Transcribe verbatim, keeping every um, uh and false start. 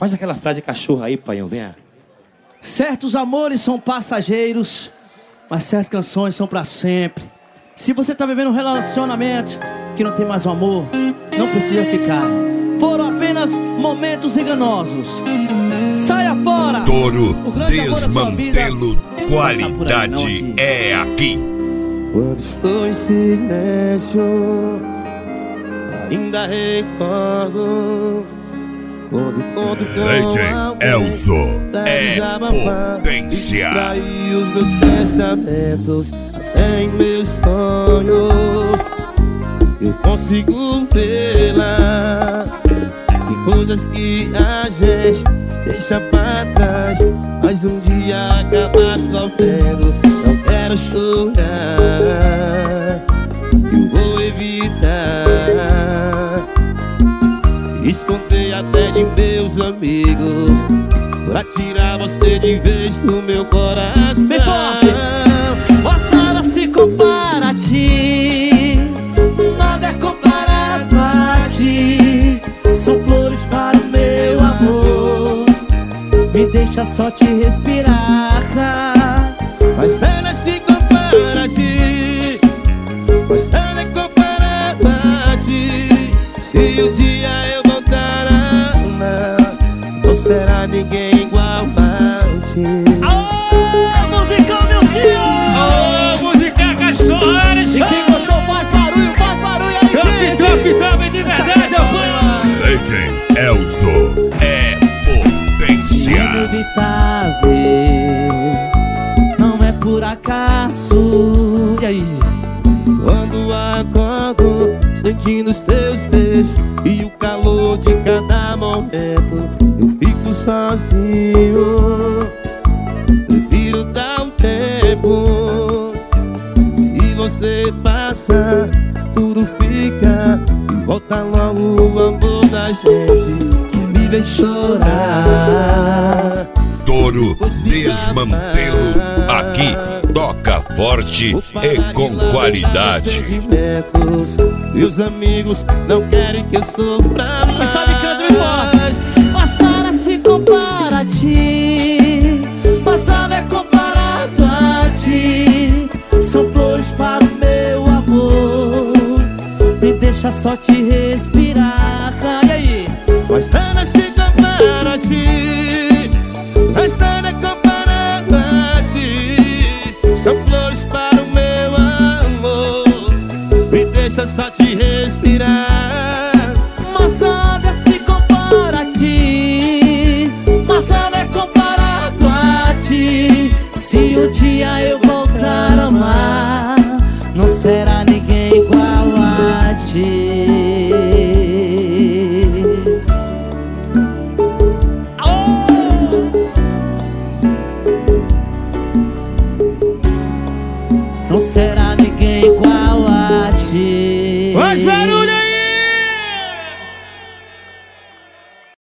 Faz aquela frase de cachorro aí, pai, venha. Certos amores são passageiros, mas certas canções são pra sempre. Se você tá vivendo um relacionamento que não tem mais um amor, não precisa ficar. Foram apenas momentos enganosos. Saia fora! Touro O grande amor da sua vida Desmantelo, qualidade não aqui. é aqui. Quando estou em silêncio, ainda recordo. Quando encontro com Legend Elzo é potência. Distrair os meus pensamentos, até em meus sonhos eu consigo vê-la. Tem coisas que a gente deixa pra trás, mas um dia acaba sofrendo. Não quero chorar, eu vou evitar esconder até de meus amigos, pra tirar você de vez do meu coração. Bem forte! Nada se compara a ti, nada é comparado a ti. São flores para o meu amor, me deixa só te respirar. Mas nada se compara a ti, mas nada é comparado a ti. Se um dia eu voltar a amar, não será ninguém igual a ti. Aô, musical, meu senhor! Ô, música cachorra, E quem gostou faz barulho, faz barulho aí, Trap, gente! trap, trap de verdade, apanha! Legend Elzo é potência. Inevitável, não é por acaso. E aí? Quando acordo, sentindo os teus beijos e o calor de cada momento, eu fico sozinho, prefiro dar um tempo. Se você passa, tudo fica e volta logo o amor da gente, que me vê chorar. Touro Desmantelo, aqui toca forte e com qualidade. Meus amigos não querem que eu sofra mais. Mas sabe, canto e voz. Passar a se compara a ti, mas nada é comparado a ti. São flores para o meu amor, me deixa só te respirar. E aí? Mas nada se compara a ti, mas nada é comparado a ti. São flores para o meu amor, me deixa só te respirar. Mas nada se compara a ti, mas nada é comparado a ti. Se um dia eu voltar a amar, não será ninguém igual a ti. Não será